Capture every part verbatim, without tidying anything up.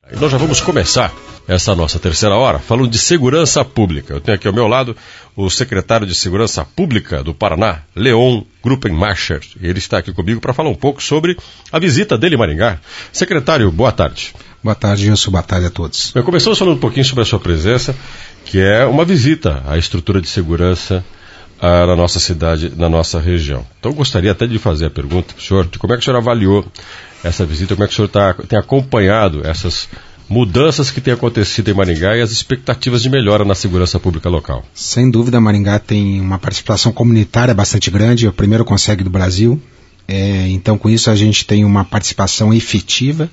Nós já vamos começar essa nossa terceira hora falando de segurança pública. Eu tenho aqui ao meu lado o secretário de Segurança Pública do Paraná, Leon Gruppenmacher. Ele está aqui comigo para falar um pouco sobre a visita dele em Maringá. Secretário, boa tarde. Boa tarde, Gilson. Boa tarde a todos. Bem, começamos falando um pouquinho sobre a sua presença, que é uma visita à estrutura de segurança ah, na nossa cidade, na nossa região. Então eu gostaria até de fazer a pergunta para o senhor, de como é que o senhor avaliou essa visita, como é que o senhor tá, tem acompanhado essas mudanças que têm acontecido em Maringá e as expectativas de melhora na segurança pública local. Sem dúvida, Maringá tem uma participação comunitária bastante grande, é o primeiro conseg do Brasil, é, então com isso a gente tem uma participação efetiva,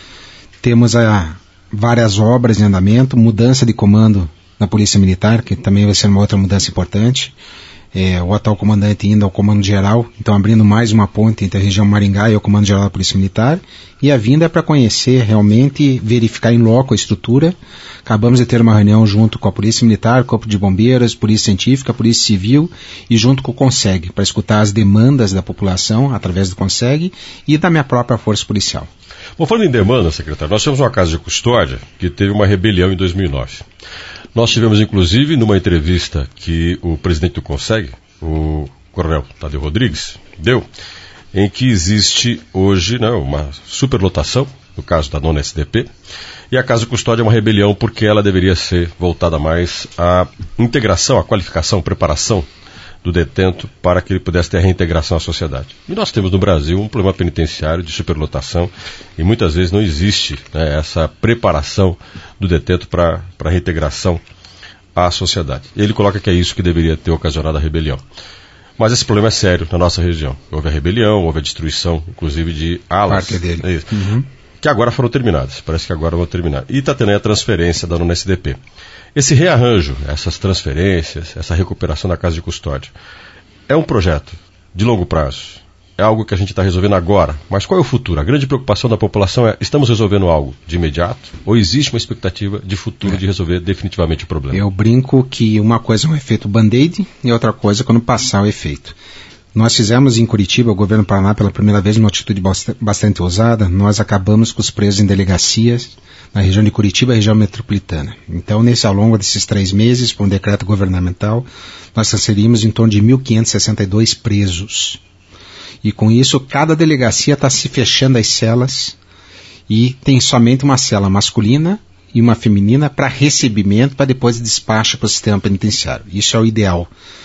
temos a, várias obras em andamento, mudança de comando na Polícia Militar, que também vai ser uma outra mudança importante, é, o atual comandante indo ao comando geral, então abrindo mais uma ponte entre a região Maringá e o comando geral da Polícia Militar, e a vinda é para conhecer realmente, verificar em loco a estrutura. Acabamos de ter uma reunião junto com a Polícia Militar, Corpo de Bombeiros, Polícia Científica, Polícia Civil e junto com o conseg, para escutar as demandas da população através do conseg e da minha própria força policial. Bom, falando em demanda, secretário, nós temos uma casa de custódia que teve uma rebelião em dois mil e nove. Nós tivemos, inclusive, numa entrevista que o presidente do conseg, o coronel Tadeu Rodrigues, deu, em que existe hoje, né, uma superlotação, no caso da nona S D P, e a casa de custódia é uma rebelião porque ela deveria ser voltada mais à integração, à qualificação, preparação do detento para que ele pudesse ter a reintegração à sociedade. E nós temos no Brasil um problema penitenciário de superlotação e muitas vezes não existe, né, essa preparação do detento para a reintegração à sociedade. Ele coloca que é isso que deveria ter ocasionado a rebelião. Mas esse problema é sério na nossa região. Houve a rebelião, houve a destruição, inclusive, de alas. Parte dele. É isso. Uhum. Que agora foram terminadas. Parece que agora vão terminar. E está tendo aí a transferência da nona S D P. Esse rearranjo, essas transferências, essa recuperação da casa de custódia, é um projeto de longo prazo. É algo que a gente está resolvendo agora. Mas qual é o futuro? A grande preocupação da população é, estamos resolvendo algo de imediato ou existe uma expectativa de futuro é. de resolver definitivamente o problema? Eu brinco que uma coisa é um efeito band-aid e outra coisa é quando passar o efeito. Nós fizemos em Curitiba, o governo do Paraná, pela primeira vez, uma atitude bastante ousada. Nós acabamos com os presos em delegacias na região de Curitiba e região metropolitana. Então, nesse, ao longo desses três meses, por um decreto governamental, nós transferimos em torno de mil quinhentos e sessenta e dois presos. E com isso, cada delegacia está se fechando as celas e tem somente uma cela masculina e uma feminina para recebimento, para depois despacho para o sistema penitenciário. Isso é o ideal.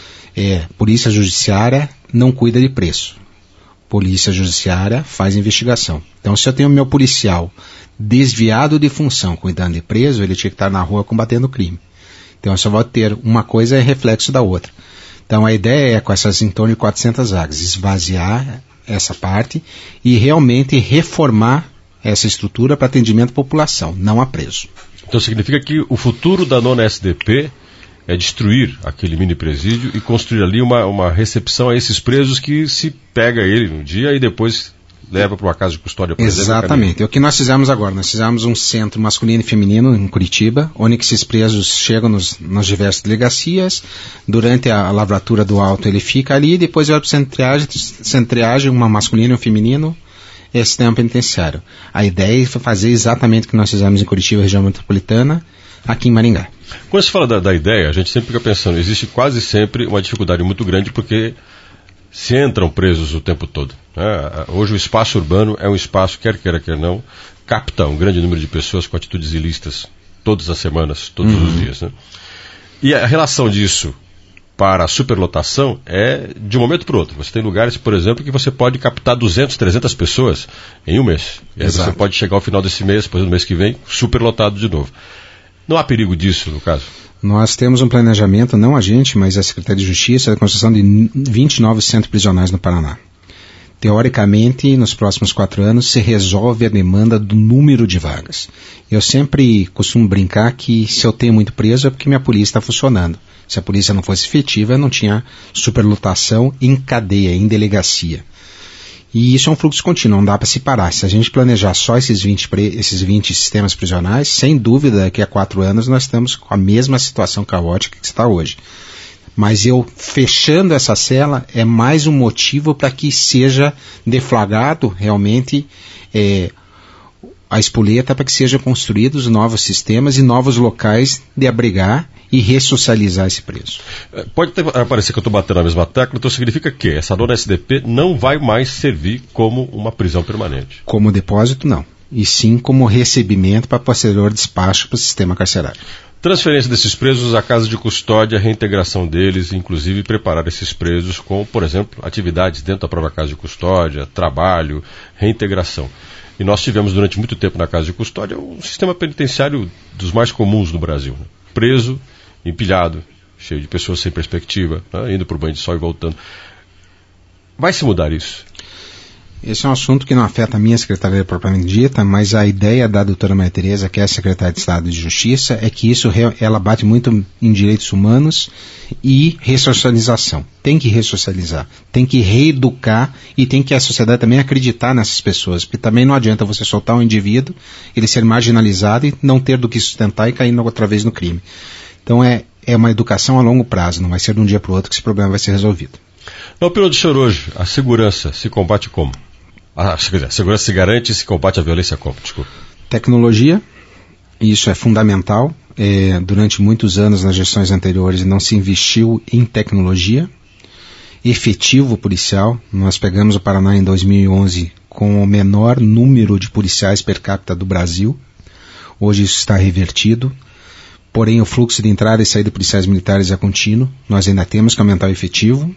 É, Polícia Judiciária não cuida de preço. Polícia Judiciária faz investigação. Então, se eu tenho meu policial desviado de função cuidando de preso, ele tinha que estar na rua combatendo o crime. Então, eu só vou ter uma coisa é reflexo da outra. Então, a ideia é, com essas em torno de quatrocentas vagas, esvaziar essa parte e realmente reformar essa estrutura para atendimento à população, não a preso. Então, significa que o futuro da nona S D P é destruir aquele mini presídio e construir ali uma, uma recepção a esses presos que se pega ele no dia e depois leva para uma casa de custódia. Por Exatamente. exemplo, é o que nós fizemos agora. Nós fizemos um centro masculino e feminino em Curitiba, onde esses presos chegam nos, nas diversas delegacias. Durante a, a lavratura do auto ele fica ali e depois vai para o centro de triagem, centro de triagem, uma masculina e um feminino, é sistema penitenciário. A ideia foi fazer exatamente o que nós fizemos em Curitiba, região metropolitana, aqui em Maringá. Quando se fala da, da ideia, a gente sempre fica pensando, existe quase sempre uma dificuldade muito grande porque se entram presos o tempo todo. Né? Hoje o espaço urbano é um espaço, quer queira, quer não, capta um grande número de pessoas com atitudes ilícitas todas as semanas, todos uhum. os dias. Né? E a relação disso para a superlotação é de um momento para o outro. Você tem lugares, por exemplo, que você pode captar duzentas, trezentas pessoas em um mês. E aí você pode chegar ao final desse mês, depois do mês que vem, superlotado de novo. Não há perigo disso, no caso? Nós temos um planejamento, não a gente, mas a Secretaria de Justiça, da construção de vinte novos centros prisionais no Paraná. Teoricamente, nos próximos quatro anos, se resolve a demanda do número de vagas. Eu sempre costumo brincar que se eu tenho muito preso é porque minha polícia está funcionando. Se a polícia não fosse efetiva, não tinha superlotação em cadeia, em delegacia. E isso é um fluxo contínuo, não dá para se parar. Se a gente planejar só esses vinte, esses vinte sistemas prisionais, sem dúvida que há quatro anos nós estamos com a mesma situação caótica que está hoje. Mas eu fechando essa cela é mais um motivo para que seja deflagrado realmente é, a espoleta para que sejam construídos novos sistemas e novos locais de abrigar e ressocializar esse preso. Pode ter, parecer que eu estou batendo na mesma tecla, então significa que essa nona S D P não vai mais servir como uma prisão permanente. Como depósito, não. E sim como recebimento para posterior despacho para o sistema carcerário. Transferência desses presos à casa de custódia, reintegração deles, inclusive preparar esses presos com, por exemplo, atividades dentro da própria casa de custódia, trabalho, reintegração. E nós tivemos durante muito tempo na casa de custódia um sistema penitenciário dos mais comuns no Brasil. Né? Preso, empilhado, cheio de pessoas sem perspectiva, né? Indo para o banho de sol e voltando. Vai se mudar isso? Esse é um assunto que não afeta a minha secretaria propriamente dita, mas a ideia da doutora Maria Tereza, que é a secretária de Estado de Justiça, é que isso ela bate muito em direitos humanos e ressocialização. Tem que ressocializar, tem que reeducar e tem que a sociedade também acreditar nessas pessoas, porque também não adianta você soltar um indivíduo, ele ser marginalizado e não ter do que sustentar e cair outra vez no crime. Então é, é uma educação a longo prazo, não vai ser de um dia para o outro que esse problema vai ser resolvido. Na opinião do senhor hoje, a segurança se combate como? A segurança se garante e se combate a violência como? Desculpa. Tecnologia, isso é fundamental. É, durante muitos anos nas gestões anteriores não se investiu em tecnologia. Efetivo policial, nós pegamos o Paraná em dois mil e onze com o menor número de policiais per capita do Brasil. Hoje isso está revertido. Porém o fluxo de entrada e saída de policiais militares é contínuo. Nós ainda temos que aumentar o efetivo.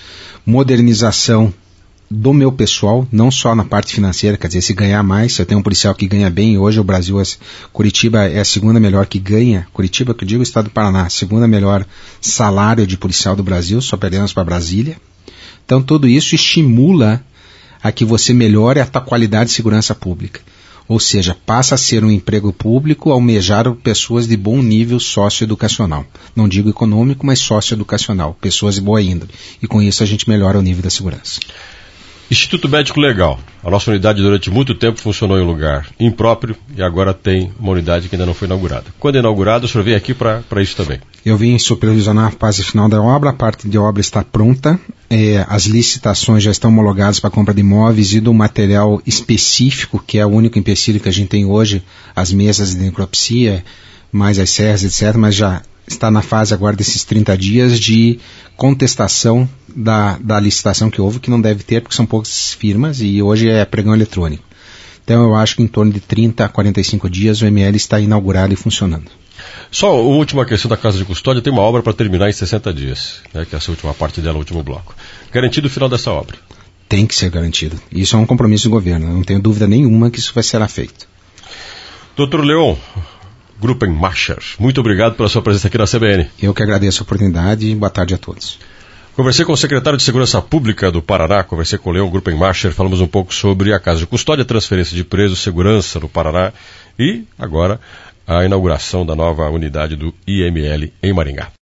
Modernização do meu pessoal, não só na parte financeira, quer dizer, se ganhar mais, se eu tenho um policial que ganha bem, hoje o Brasil, é, Curitiba é a segunda melhor que ganha, Curitiba, que eu digo, o estado do Paraná, segunda melhor salário de policial do Brasil, só perdemos para Brasília. Então tudo isso estimula a que você melhore a tua qualidade de segurança pública. Ou seja, passa a ser um emprego público almejar pessoas de bom nível socioeducacional. Não digo econômico, mas socioeducacional, pessoas de boa índole. E com isso a gente melhora o nível da segurança. Instituto Médico Legal. A nossa unidade durante muito tempo funcionou em um lugar impróprio e agora tem uma unidade que ainda não foi inaugurada. Quando é inaugurada, o senhor vem aqui para isso também? Eu vim supervisionar a fase final da obra, a parte de obra está pronta, é, as licitações já estão homologadas para compra de imóveis e do material específico, que é o único empecilho que a gente tem hoje, as mesas de necropsia, mais as serras, etcétera, mas já está na fase agora desses trinta dias de contestação da, da licitação que houve, que não deve ter, porque são poucas firmas e hoje é pregão eletrônico. Então eu acho que em torno de trinta a quarenta e cinco dias o M L está inaugurado e funcionando. Só uma última questão da Casa de Custódia, tem uma obra para terminar em sessenta dias, né, que é essa última parte dela, o último bloco. Garantido o final dessa obra? Tem que ser garantido. Isso é um compromisso do governo, eu não tenho dúvida nenhuma que isso vai ser feito. Doutor Leon Gruppenmacher, muito obrigado pela sua presença aqui na C B N. Eu que agradeço a oportunidade e boa tarde a todos. Conversei com o secretário de Segurança Pública do Paraná, conversei com o Leon Gruppenmacher, falamos um pouco sobre a Casa de Custódia, transferência de presos, segurança no Paraná e, agora, a inauguração da nova unidade do I M L em Maringá.